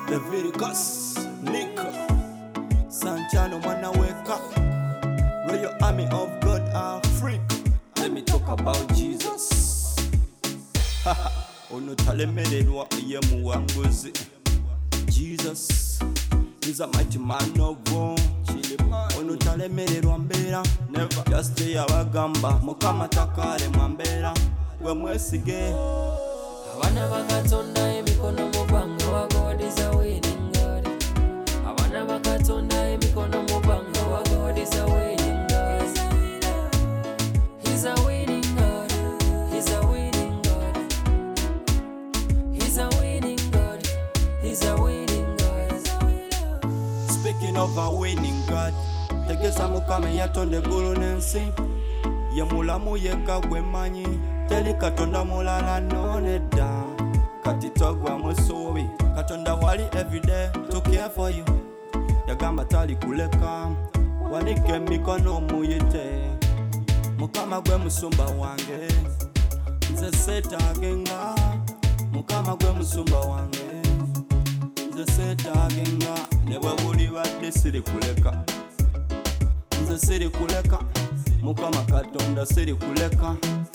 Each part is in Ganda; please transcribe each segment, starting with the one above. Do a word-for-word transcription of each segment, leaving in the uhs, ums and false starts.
Leviticus, Nick, Santiano, Mana Weka, Royal Army of God, Africa. Let me talk about Jesus. Haha, ono talemererwa ye muwanguzi. Jesus is a mighty man of war. Ono talemererwa mbera, never just stay abagamba. Mukama takale mwambera, we mwesige. Abana bakatonda emikono mu bbanga wa God is a winning God. Abana bakatonda emikono mu bbanga wa God is a winning God. He's a winning God. He's a winning God. He's a winning God. He's a winning God. Speaking of a winning God, tegeza mukama yatonda eggulu n'ensi. Ye mulamu yekka gwe mmanyi, teri katonda mulala n'onedda. Kati togwa musuubi, katonda wali everyday to care for you. Yagamba tali kuleka, wanike emikono muyite. Mukama gwe musumba wange, nze seetaagenga. Mukama gwe musumba wange, nze seetaagenga. Ne bwe bulibadde siri kuleka, nze siri kuleka. Mukama katonda siri kuleka.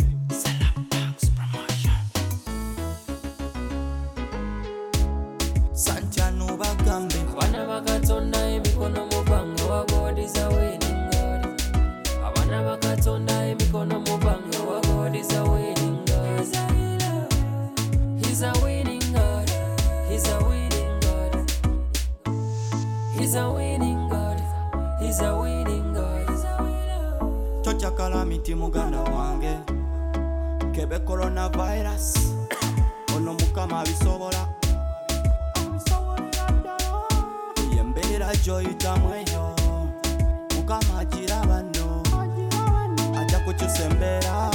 Santiano bagambe, Abana bakatonda emikono mu bbanga wa God is a winning God. Abana bakatonda emikono mu bbanga wa God is a winning God. He's a winning God. He's a winning God. He's a winning God. He's a winning God. tocha calamity muganda wange. Kebe coronavirus, ono mukama abisobola. Yembeera gy'oyitamu eyo, mukama agiraba nno, ajja kukyusa embeera.